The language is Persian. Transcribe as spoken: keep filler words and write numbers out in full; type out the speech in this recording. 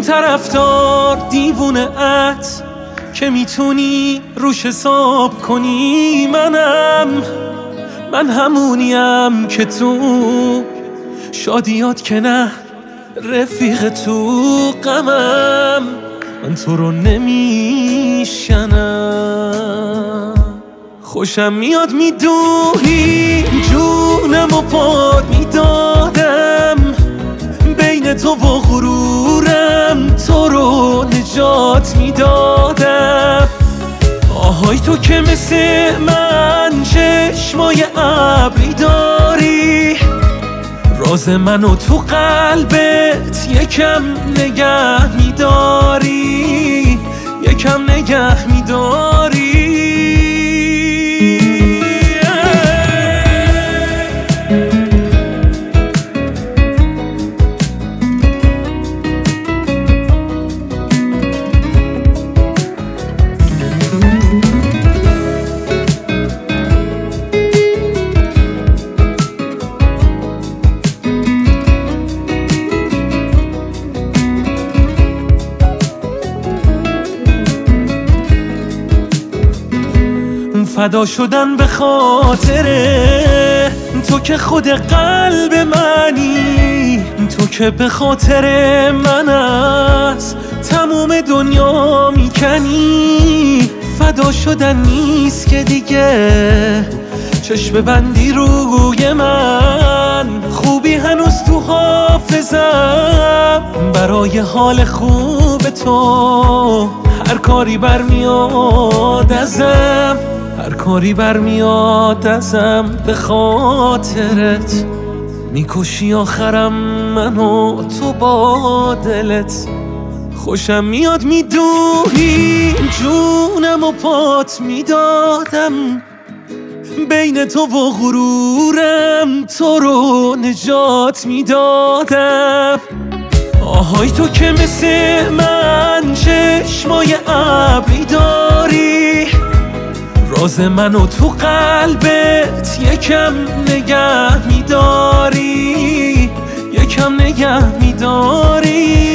طرفدار دیوونه ات که میتونی روش حساب کنی. منم من همونیم که تو شادیات که نه رفیق تو غمم. من تو رو نمیشنم. خوشم میاد میدوهی جونم و پاد میدادم بین تو و غرورم، تو رو نجات میدادم. آهای تو که مثل من چشمای ابری داری، راز منو تو قلبت یکم نگه میداری، یکم نگه میداری. فدا شدن به خاطره تو که خود قلب منی، تو که به خاطر من از تموم دنیا میکنی. فدا شدن نیست که دیگه چشم بندی روی من، خوبی هنوز تو حافظم برای حال خوب تو. هر کاری برمیاد ازم، هر کاری برمیاد ازم به خاطرت. میکشی آخرم منو تو با دلت. خوشم میاد میدوهی جونم و پات میدادم بین تو و غرورم، تو رو نجات میدادم. آهای تو که مثل من چشمای ابری داری، راز منو تو قلبت یکم نگه میداری، یکم نگه میداری.